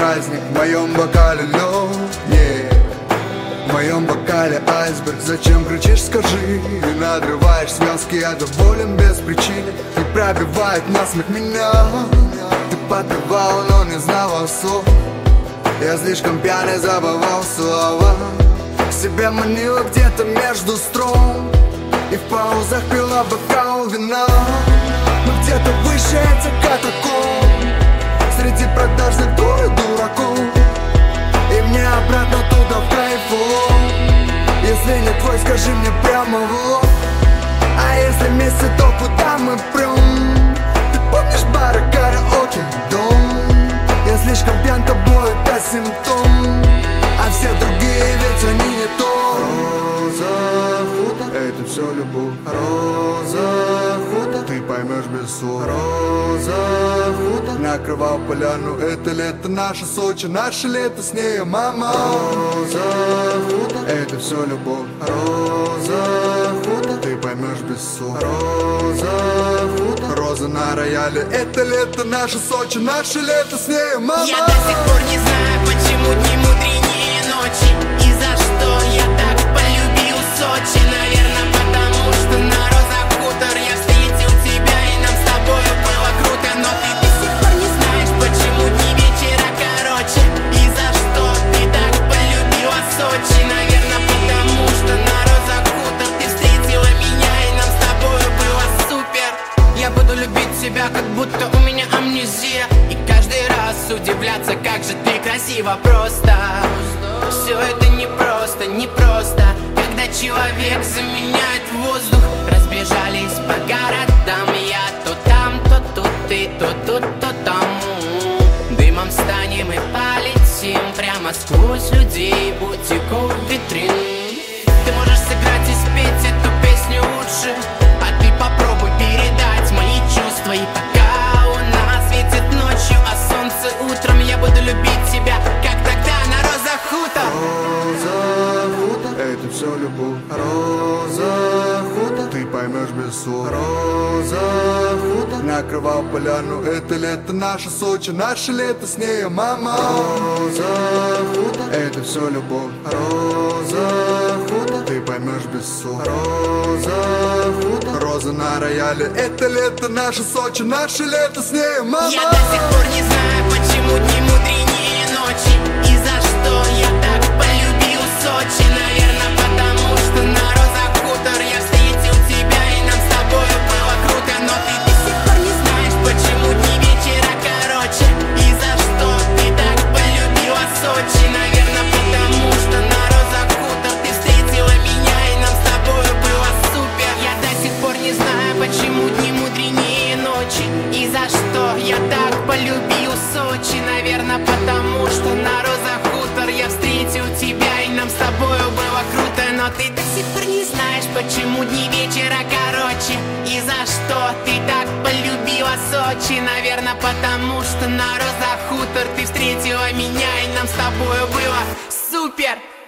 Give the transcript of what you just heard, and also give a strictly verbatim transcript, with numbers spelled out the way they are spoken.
праздник, в моем бокале лед, yeah. В моем бокале айсберг, зачем кричишь, скажи. И надрываешь связки, я доволен без причины. И пробивает насмех меня. Ты подпевал, но не знала слов. Я слишком пьяный, забывал слова. К себе манила где-то между строк. И в паузах пила бокал вина. Но где-то выше этих катакомб, среди продажных дур и дураков. И мне обратно туда в кайфу. Если не твой, скажи мне прямо в лоб. А если вместе, то куда мы прем? Ты помнишь бары, караоке, дом? Я слишком пьян, тобой это симптом. А все другие, ведь они не то. Роза хутор, это все любовь. Роза хутор, ты поймешь без слов. Роза хутор, накрывал поляну. Это лето наше Сочи, наше лето с ней, мама. Роза хутор, это все любовь. Роза хутор, ты поймешь без слов. Роза хутор, роза на рояле. Это лето наше Сочи, наше лето с ней, мама. Я до сих пор не знаю, почему дни мудренее ночи. И за что я так полюбил Сочи. Наверное, потому что на розах хутор я встретил тебя, и нам с тобою было круто. Но ты до сих пор не знаешь, почему дни вечера короче. И за что ты так полюбила Сочи. Наверное, потому что на розах хутор ты встретила меня, и нам с тобою было супер. Я буду любить тебя, как будто у меня амнезия. И каждый раз удивляться, как же ты красиво. Просто все это непросто, непросто. Когда человек заменяет воздух. Разбежались по городам. Я то там, то тут, ты то тут, то там. Дымом станем и полетим прямо сквозь людей, бутиков, витрин. Ты можешь сыграть и спеть эту песню лучше, а ты попробуй передать мои чувства. И пока луна светит ночью, а солнце утром, я буду любить тебя, как тогда на розах хутор. Роза хутор, это все любовь. Роза хутор, ты поймешь без слов. Роза хутор, накрывал поляну. Это лето наше Сочи, наше лето с ней, мама. Роза хутор, это все любовь. Роза хутор, ты поймешь без слов. Роза хутор, роза на рояле. Это лето наше Сочи, наше лето с ней, мама. Я до сих пор не знаю, почему дни мудренее ночи. И за что я так полюбил Сочи. Наверное, потому что на розах хутор я встретил тебя, и нам с тобою было круто. Но ты до сих пор не знаешь, почему дни вечера короче. И за что ты так полюбила Сочи. Наверное, потому что на розах хутор ты встретила меня, и нам с тобою было супер. Я до сих пор не знаю, почему дни мудренее ночи. И за что я так полюбил Сочи. Наверное, потому что на розах хутор я встретил тебя, и нам с тобою было круто. Но ты до сих пор не знаешь, почему дни вечера короче. И за что ты так полюбила Сочи. Наверное, потому что на розах хутор ты встретила меня, и нам с тобою было супер.